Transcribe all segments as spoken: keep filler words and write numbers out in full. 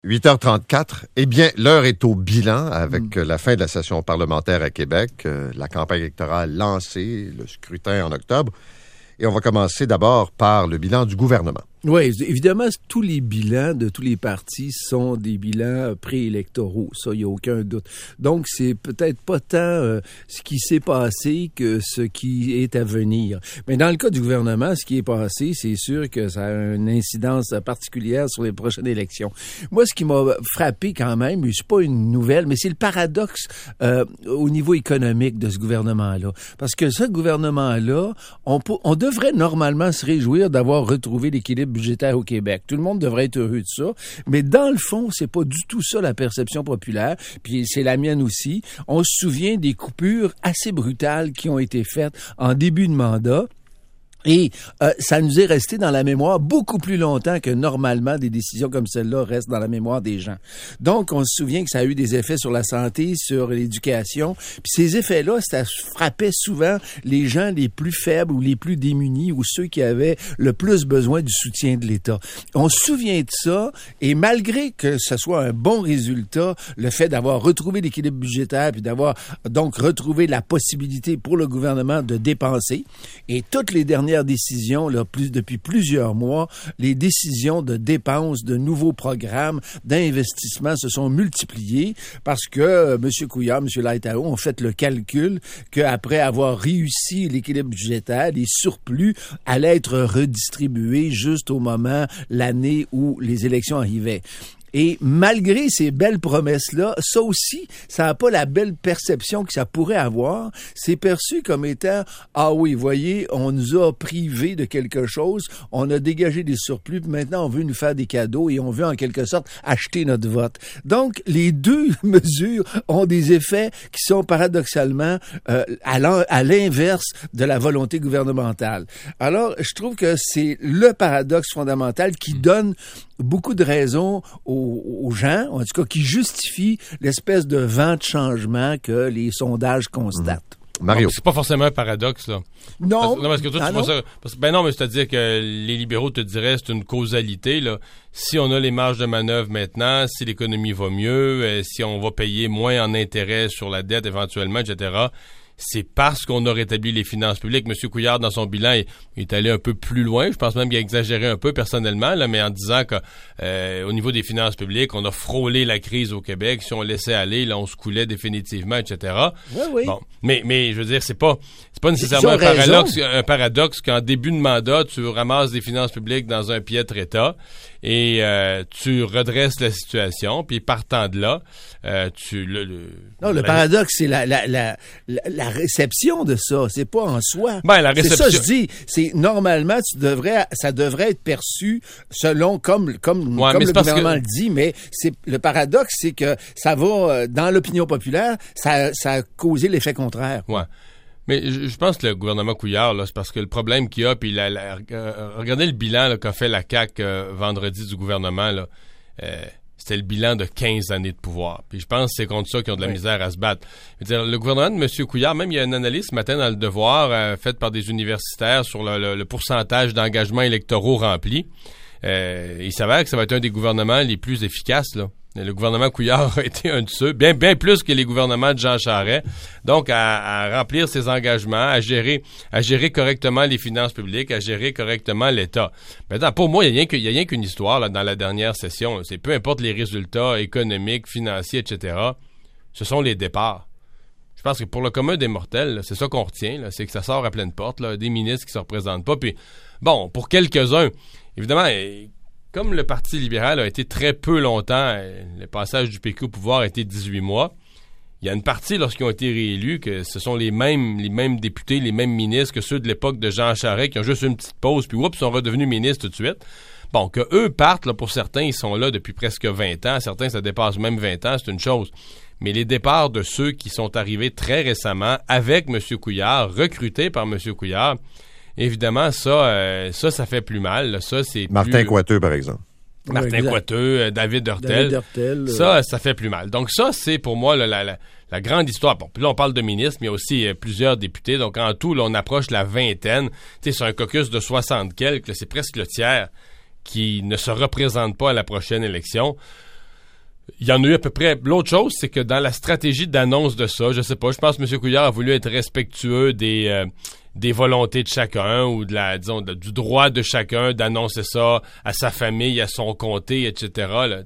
huit heures trente-quatre. Eh bien, l'heure est au bilan avec mmh. la fin de la session parlementaire à Québec, euh, la campagne électorale lancée, le scrutin en octobre. Et on va commencer d'abord par le bilan du gouvernement. Oui, évidemment, tous les bilans de tous les partis sont des bilans préélectoraux. Ça, il n'y a aucun doute. Donc, c'est peut-être pas tant euh, ce qui s'est passé que ce qui est à venir. Mais dans le cas du gouvernement, ce qui est passé, c'est sûr que ça a une incidence particulière sur les prochaines élections. Moi, ce qui m'a frappé quand même, c'est pas une nouvelle, mais c'est le paradoxe euh, au niveau économique de ce gouvernement-là. Parce que ce gouvernement-là, on, peut, on devrait normalement se réjouir d'avoir retrouvé l'équilibre budgétaire au Québec. Tout le monde devrait être heureux de ça, mais dans le fond, c'est pas du tout ça la perception populaire, puis c'est la mienne aussi. On se souvient des coupures assez brutales qui ont été faites en début de mandat. Et euh, ça nous est resté dans la mémoire beaucoup plus longtemps que normalement des décisions comme celle-là restent dans la mémoire des gens. Donc, on se souvient que ça a eu des effets sur la santé, sur l'éducation. Puis ces effets-là, ça frappait souvent les gens les plus faibles ou les plus démunis ou ceux qui avaient le plus besoin du soutien de l'État. On se souvient de ça et malgré que ce soit un bon résultat, le fait d'avoir retrouvé l'équilibre budgétaire puis d'avoir donc retrouvé la possibilité pour le gouvernement de dépenser et toutes les dernières décisions, là, plus, depuis plusieurs mois, les décisions de dépenses, de nouveaux programmes, d'investissement se sont multipliées parce que euh, M. Couillard, M. Laitao ont fait le calcul qu'après avoir réussi l'équilibre budgétaire, les surplus allaient être redistribués juste au moment, l'année où les élections arrivaient. Et malgré ces belles promesses-là, ça aussi, ça n'a pas la belle perception que ça pourrait avoir. C'est perçu comme étant, ah oui, voyez, on nous a privés de quelque chose, on a dégagé des surplus, puis maintenant on veut nous faire des cadeaux et on veut en quelque sorte acheter notre vote. Donc, les deux mesures ont des effets qui sont paradoxalement euh, à l'inverse de la volonté gouvernementale. Alors, je trouve que c'est le paradoxe fondamental qui donne beaucoup de raisons aux, aux gens, en tout cas qui justifient l'espèce de vent de changement que les sondages constatent. Mmh. Mario. Non, c'est pas forcément un paradoxe, là. Non. Parce, non, parce que toi, ah tu non? vois ça. Parce, ben non, mais c'est-à-dire que les libéraux te diraient c'est une causalité, là. Si on a les marges de manœuvre maintenant, si l'économie va mieux, euh, si on va payer moins en intérêt sur la dette éventuellement, et cetera, c'est parce qu'on a rétabli les finances publiques. M. Couillard, dans son bilan, il, il est allé un peu plus loin. Je pense même qu'il a exagéré un peu personnellement, là, mais en disant que euh, au niveau des finances publiques, on a frôlé la crise au Québec. Si on laissait aller, là, on se coulait définitivement, et cetera. Oui, oui. Bon, mais, mais je veux dire, c'est pas, c'est pas nécessairement un paradoxe, un paradoxe qu'en début de mandat, tu ramasses des finances publiques dans un piètre état et euh, tu redresses la situation, puis partant de là, euh, tu... Le, le, non, le la, paradoxe, c'est la, la, la, la, la réception de ça. C'est pas en soi. Ben, la réception... C'est ça, je dis. C'est, normalement, tu devrais, ça devrait être perçu selon, comme, comme, ouais, comme le gouvernement que... le dit, mais c'est, le paradoxe, c'est que ça va, dans l'opinion populaire, ça, ça a causé l'effet contraire. Ouais. Mais je, je pense que le gouvernement Couillard, là, c'est parce que le problème qu'il y a, puis la, la, euh, regardez le bilan là, qu'a fait la C A Q euh, vendredi du gouvernement, là, euh, c'était le bilan de quinze années de pouvoir. Puis je pense que c'est contre ça qu'ils ont de la oui. misère à se battre. Je veux dire, le gouvernement de M. Couillard, même il y a une analyse ce matin dans Le Devoir, euh, faite par des universitaires sur le, le, le pourcentage d'engagements électoraux remplis. Euh, il s'avère que ça va être un des gouvernements les plus efficaces, là. Le gouvernement Couillard a été un de ceux, bien, bien plus que les gouvernements de Jean Charest. Donc, à, à remplir ses engagements, à gérer, à gérer correctement les finances publiques, à gérer correctement l'État. Maintenant, pour moi, il n'y a, a rien qu'une histoire là, dans la dernière session. Là. C'est peu importe les résultats économiques, financiers, et cetera. Ce sont les départs. Je pense que pour le commun des mortels, là, c'est ça qu'on retient. Là, c'est que ça sort à pleine porte, là, des ministres qui ne se représentent pas. Puis, bon, pour quelques-uns, évidemment... Comme le Parti libéral a été très peu longtemps, le passage du P Q au pouvoir a été dix-huit mois, il y a une partie, lorsqu'ils ont été réélus, que ce sont les mêmes, les mêmes députés, les mêmes ministres que ceux de l'époque de Jean Charest qui ont juste une petite pause, puis oups, sont redevenus ministres tout de suite. Bon, que eux partent, là, pour certains, ils sont là depuis presque vingt ans, certains, ça dépasse même vingt ans, c'est une chose. Mais les départs de ceux qui sont arrivés très récemment avec M. Couillard, recrutés par M. Couillard, évidemment, ça, euh, ça, ça fait plus mal. Là. Ça, c'est Martin plus... Coiteux, par exemple. Martin oui, Coiteux, euh, David Hurtel. David Hurtel ça, euh... ça fait plus mal. Donc ça, c'est pour moi là, la, la, la grande histoire. Bon, puis là, on parle de ministres, mais il y a aussi euh, plusieurs députés. Donc en tout, là, on approche la vingtaine. Tu sais, sur un caucus de soixante quelques, là, c'est presque le tiers qui ne se représente pas à la prochaine élection. Il y en a eu à peu près. L'autre chose, c'est que dans la stratégie d'annonce de ça, je sais pas, je pense que M. Couillard a voulu être respectueux des euh, des volontés de chacun ou de la, disons, de, du droit de chacun d'annoncer ça à sa famille, à son comté, et cetera là.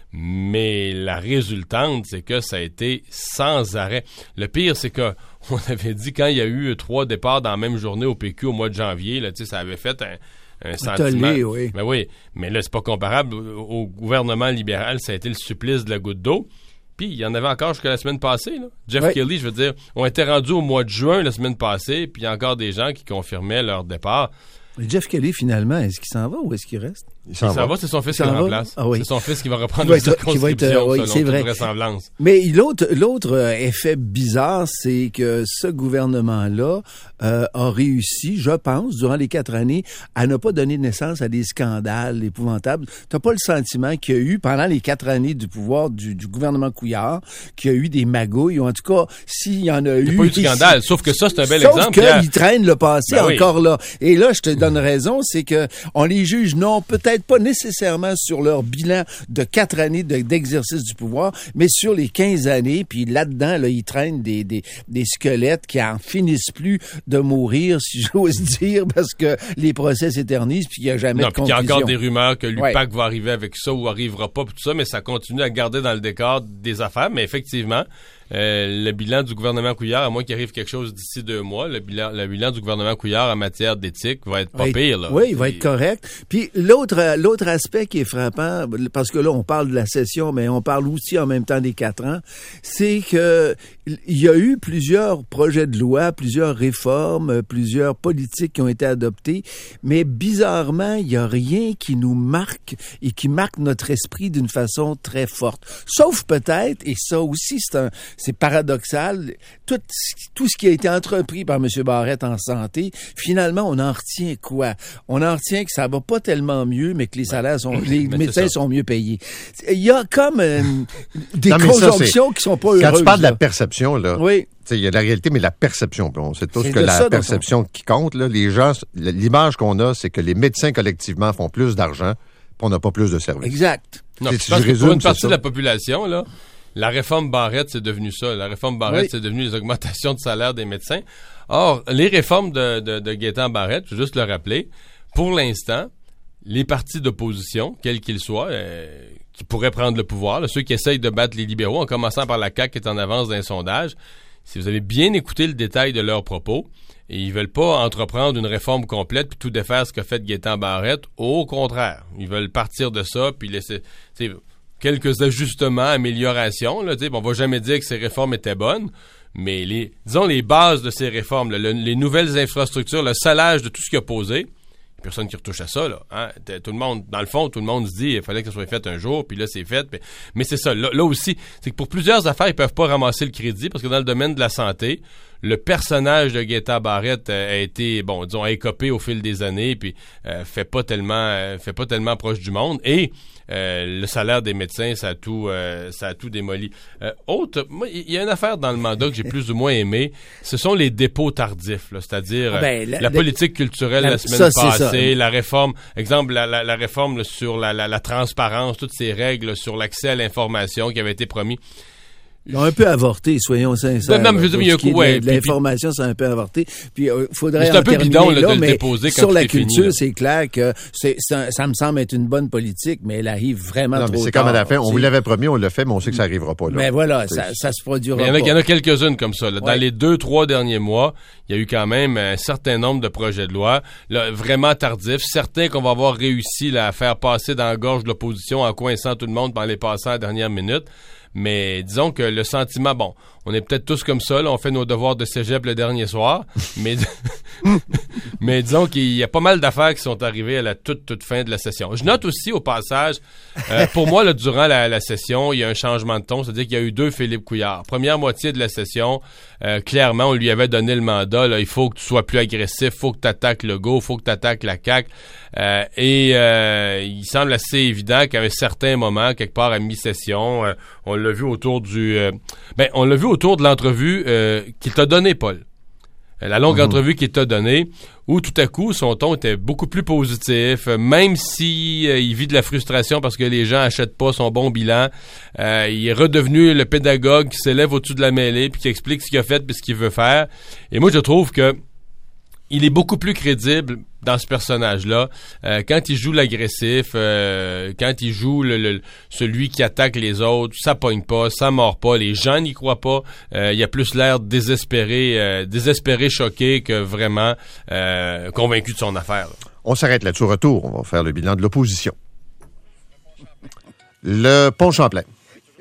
Mais la résultante, c'est que ça a été sans arrêt. Le pire, c'est que on avait dit quand il y a eu trois départs dans la même journée au P Q au mois de janvier, là, tu sais, ça avait fait un un sentiment. Tollé, oui. Mais oui, mais là, c'est pas comparable. Au gouvernement libéral, ça a été le supplice de la goutte d'eau. Puis, il y en avait encore jusqu'à la semaine passée. Là. Jeff oui. Kelly, je veux dire, on était rendus au mois de juin la semaine passée, puis il y a encore des gens qui confirmaient leur départ. Et Jeff Kelly, finalement, est-ce qu'il s'en va ou est-ce qu'il reste? Il s'en, il s'en va. va, c'est son fils qui le remplace. Ah, oui. C'est son fils qui va reprendre la circonscription, être, euh, oui, selon c'est toute vrai. vraisemblance. Mais l'autre, l'autre effet bizarre, c'est que ce gouvernement-là euh, a réussi, je pense, durant les quatre années, à ne pas donner naissance à des scandales épouvantables. T'as pas le sentiment qu'il y a eu, pendant les quatre années du pouvoir du, du gouvernement Couillard, qu'il y a eu des magouilles, ou en tout cas, s'il y en a eu... Il n'y a pas eu de scandale, sauf que ça, c'est un bel sauf exemple. Sauf qu'il traîne le passé ben encore oui. là. Et là, je te donne raison, c'est que on les juge, non, peut-être pas nécessairement sur leur bilan de quatre années de, d'exercice du pouvoir, mais sur les quinze années, puis là-dedans, là, ils traînent des, des, des squelettes qui en finissent plus de mourir, si j'ose dire, parce que les procès s'éternisent, puis il n'y a jamais non, de conclusion. Il y a encore des rumeurs que l'U P A C ouais. va arriver avec ça ou arrivera pas, tout ça, mais ça continue à garder dans le décor des affaires, mais effectivement, Euh, le bilan du gouvernement Couillard, à moins qu'il arrive quelque chose d'ici deux mois, le bilan, le bilan du gouvernement Couillard en matière d'éthique va être pas oui, pire. Là. Oui, il va être correct. Puis l'autre l'autre aspect qui est frappant, parce que là, on parle de la session, mais on parle aussi en même temps des quatre ans, c'est que il y a eu plusieurs projets de loi, plusieurs réformes, plusieurs politiques qui ont été adoptées, mais bizarrement, il n'y a rien qui nous marque et qui marque notre esprit d'une façon très forte. Sauf peut-être, et ça aussi, c'est un c'est paradoxal, tout, tout ce qui a été entrepris par M. Barrette en santé, finalement, on en retient quoi? On en retient que ça va pas tellement mieux, mais que les salaires sont, les mais médecins sont mieux payés. Il y a comme euh, des non, conjonctions ça, qui sont pas heureuses. Quand tu parles là. de la perception, là, oui. il y a la réalité, mais la perception. On sait tous c'est que la perception qui compte, là, les gens, l'image qu'on a, c'est que les médecins collectivement font plus d'argent, puis on n'a pas plus de services. Exact. Non, je pense que pour une partie de la population, là, la réforme Barrette, c'est devenu ça. La réforme Barrette, oui. c'est devenu les augmentations de salaire des médecins. Or, les réformes de, de, de Gaétan Barrette, je veux juste le rappeler, pour l'instant, les partis d'opposition, quels qu'ils soient, euh, qui pourraient prendre le pouvoir, là, ceux qui essayent de battre les libéraux, en commençant par la C A Q qui est en avance dans les sondages, si vous avez bien écouté le détail de leurs propos, et ils veulent pas entreprendre une réforme complète puis tout défaire ce qu'a fait Gaétan Barrette, au contraire. Ils veulent partir de ça puis laisser... quelques ajustements, améliorations. Là, on ne va jamais dire que ces réformes étaient bonnes, mais les, disons les bases de ces réformes, là, le, les nouvelles infrastructures, le salage de tout ce qui a posé, personne qui retouche à ça. Là, hein? Tout le monde, dans le fond, tout le monde se dit il fallait que ça soit fait un jour, puis là, c'est fait. Puis, mais c'est ça. Là, là aussi, c'est que pour plusieurs affaires, ils peuvent pas ramasser le crédit, parce que dans le domaine de la santé, le personnage de Gaétan Barrette a été, bon, disons, écopé au fil des années, puis euh, fait pas tellement, euh, fait pas tellement proche du monde. Et euh, le salaire des médecins, ça a tout, euh, ça a tout démoli. Euh, autre, moi, il y a une affaire dans le mandat que j'ai plus ou moins aimé. Ce sont les dépôts tardifs, là, c'est-à-dire ah ben, la, la politique culturelle la, la semaine ça, passée, la réforme, exemple, la, la, la réforme là, sur la, la, la transparence, toutes ces règles là, sur l'accès à l'information qui avaient été promis. Ils ont un peu avorté, soyons sincères. Non, mais je veux dire, il y a un coup, ouais. De l'information, c'est un peu avorté. Puis, euh, faudrait c'est un peu bidon, là, là, de le mais déposer quand sur la fini, culture, là. c'est clair que c'est, ça, ça me semble être une bonne politique, mais elle arrive vraiment non, trop mais c'est tard. comme à la fin. On vous l'avait promis, on l'a fait, mais on sait que ça arrivera pas, là. Mais voilà, ça, ça se produira mais il y en a, pas. Il y en a quelques-unes comme ça, là. Ouais. Dans les deux, trois derniers mois, il y a eu quand même un certain nombre de projets de loi, là, vraiment tardifs. Certains qu'on va avoir réussi, là, à faire passer dans la gorge de l'opposition en coinçant tout le monde par les passants à la dernière minute. Mais disons que le sentiment, bon, on est peut-être tous comme ça, là, on fait nos devoirs de cégep le dernier soir, mais mais disons qu'il y a pas mal d'affaires qui sont arrivées à la toute, toute fin de la session. Je note aussi, au passage, euh, pour moi, là, durant la, la session, il y a un changement de ton, c'est-à-dire qu'il y a eu deux Philippe Couillard. Première moitié de la session, euh, clairement, on lui avait donné le mandat, là, il faut que tu sois plus agressif, il faut que tu attaques le go, il faut que tu attaques la C A Q, euh, et euh, il semble assez évident qu'à un certain moment, quelque part à mi-session, euh, on l'a vu autour du... Euh, ben, on l'a vu autour de l'entrevue euh, qu'il t'a donné, Paul. la longue Mm-hmm. entrevue qu'il t'a donnée, où tout à coup, son ton était beaucoup plus positif, euh, même si euh, il vit de la frustration parce que les gens achètent pas son bon bilan. Euh, il est redevenu le pédagogue qui s'élève au-dessus de la mêlée puis qui explique ce qu'il a fait puis ce qu'il veut faire. Et moi, je trouve que il est beaucoup plus crédible dans ce personnage-là. Euh, quand il joue l'agressif, euh, quand il joue le, le, celui qui attaque les autres, ça pogne pas, ça mord pas, les gens n'y croient pas. Euh, il a plus l'air désespéré, euh, désespéré, choqué que vraiment euh, convaincu de son affaire. Là. On s'arrête là-dessus. Au retour, on va faire le bilan de l'opposition. Le pont Champlain.